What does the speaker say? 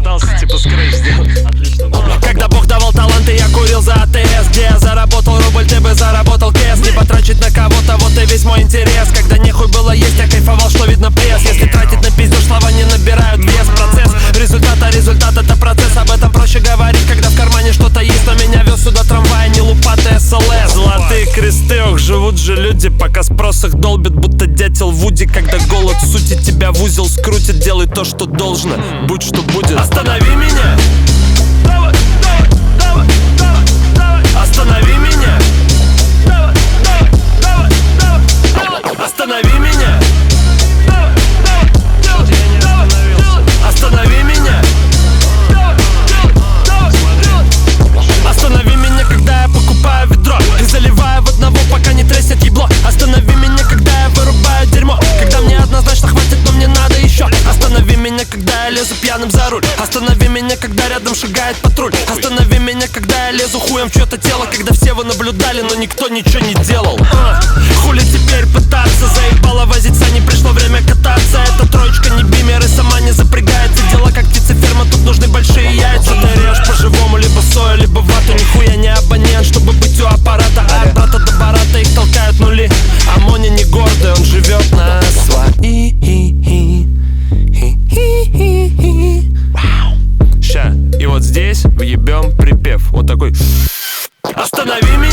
пытался типа скретч сделать. Отлично, да. Когда Бог давал таланты, я курил за АТС. Где я заработал рубль, ты бы заработал кэс. Не потрачить на кого-то, вот и весь мой интерес. Когда нехуй было есть, я кайфовал, что видно пресс. Если тратить на пиздеж, слова не набирают вес. Процесс, результат это процесс. Об этом проще говорить, когда в кармане что-то есть. Но меня вез сюда трамвай, не лупатый СЛС. Золотые кресты, ох, живут же люди, пока спрос их долбит, будто дятел Вуди. Когда голод сути тебя в узел скрутит, делай то, что должно, будь что будет. Останови меня. Давай, давай, давай, давай, давай. Останови меня. Давай, давай, давай, давай, давай. Останови меня. Давай, давай, давай, давай. Останови меня. Давай, давай, давай. Останови меня, когда я покупаю ведро и заливаю в одного, пока не треснет ебло. Останови меня, когда я вырубаю дерьмо, когда мне однозначно хватит, но мне надо еще. Останови меня, когда я лезу пьяным за руль. Останови меня, когда рядом шагает патруль. Останови меня, когда я лезу хуем в чье-то тело, когда все вы наблюдали, но никто ничего не делал. Хули теперь пытаться, заебало возиться, не пришло время кататься. Эта троечка не бимер и сама не запрягается. Дело как птицеферма, тут нужны большие яйца. Ты режь по-живому, либо сою, либо вату. Нихуя не абонент, чтобы быть у аппарата. А от брата до барата их толкают нули. А Моня не гордый, он живет на свои. Ща, и вот здесь въебем припев. Вот такой. Останови меня.